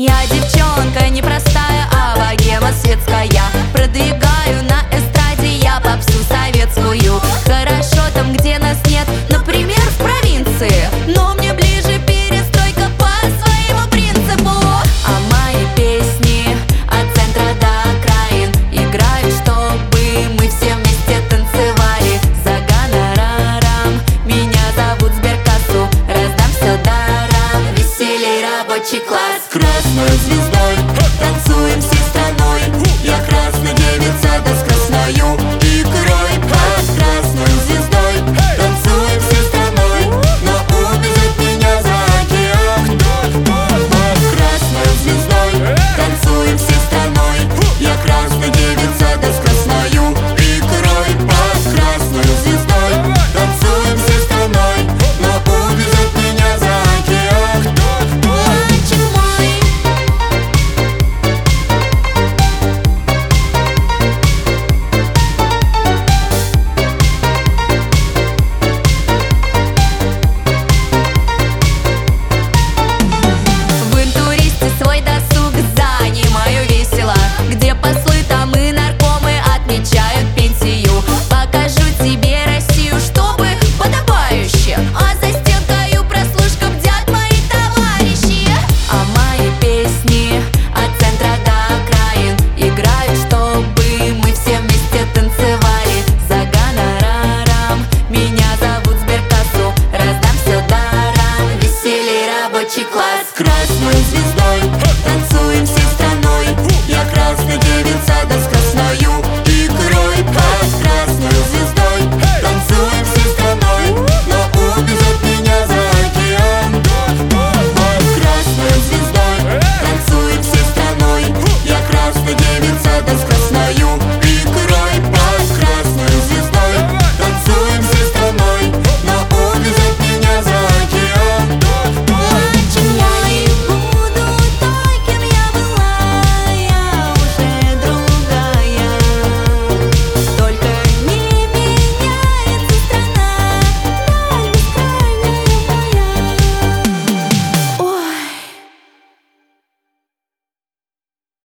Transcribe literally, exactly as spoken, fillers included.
Я девчонка непростая, а богема светская. Продвигаю на эстраде я попсу советскую. Хорошо там, где нас нет, например, в провинции, но мне ближе перестройка по своему принципу. А мои песни от центра до окраин играю, чтобы мы все вместе танцевали. За гонораром меня зовут Сберкассу, раздам все даром, веселей рабочий класс. Красной звездой танцуем всей страной. Я красная девица, да с красною икрой. Под красной звездой танцуем всей страной, но увезет меня за океан. Под красной звездой танцуем всей страной. Я красная девица, да с красною икрой. Под красной звездой танцуем всей страной, но увезет меня за океан. Мальчик мой, в интуристе свой досуг занимаю весело. Где послы, там и наркомы отмечают пенсию. Покажу тебе Россию, чтобы подобающе, а за стенкою прослушка бдят мои товарищи. А мои песни от центра до окраин играют, чтобы мы все вместе танцевали. За гонораром меня зовут Сберкассу, раздам все даром, веселей рабочий класс. Красной звездой